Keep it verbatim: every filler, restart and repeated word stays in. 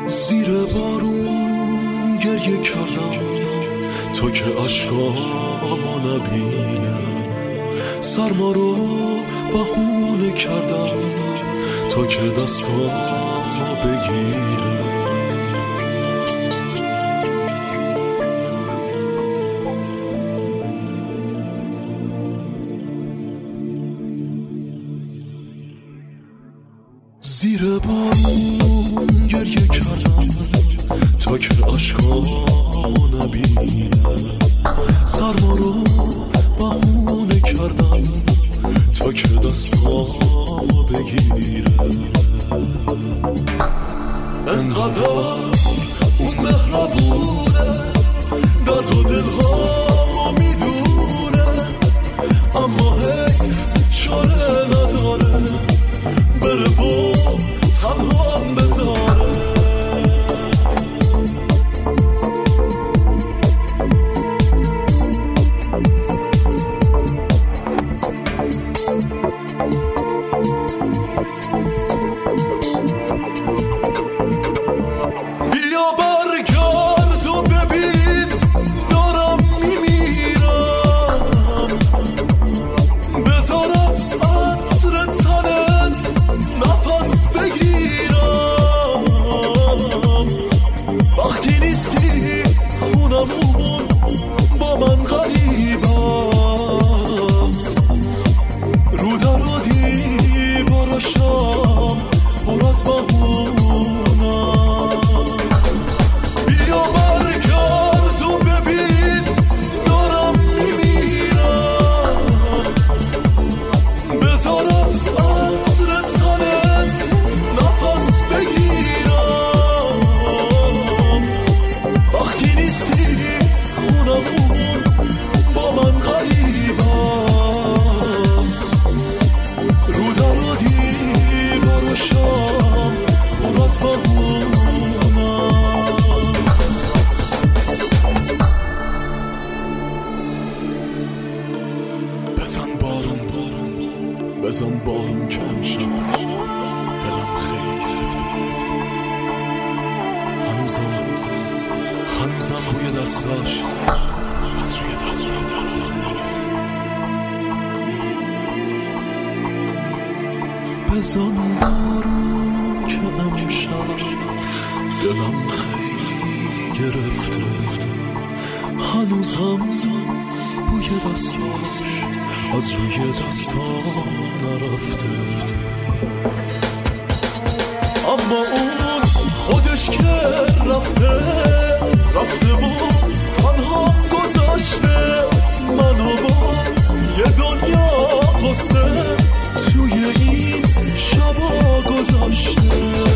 زیر بارون گریه کردم تا که عشقامو نبینه، سرما رو بهونه کردم تا که دستامو بگیره. زیر بارون گریه کردم تا که عشقامو نبینه، سرما رو بهونه کردم تا که دستامو بگیره. انقدر اون مهربونه، درد و دلها میدونه، اما حیف چاره نداره بره و تنها هم بذاره. بیا برگرد و ببین دارم میمیرم، بذار از عطر تنت نفس بگیرم. وقتی نیستی خونمون با من غریب است، رو در و دیوارشم پر از بهونه. بیا برگرد و ببین دارم میمیرم، بذار از عطر تنت نفس بگیرم. وقتی نیستی خونمون با من غریب است، رو در و دیوارشم پر از بهونه. بزن بارون بزن بارون که امشب دلم خیلی گرفته، هنوزم هنوزم بوی دستاش از روی دستم نرفته. بزن بارون که امشب دلم خیلی گرفته، هنوزم بوی دستاش از روی دستام نرفته. اما اون خودش که رفته رفته و تنها گذاشته منو با یه دنیا قصه توی این شبا گذاشته.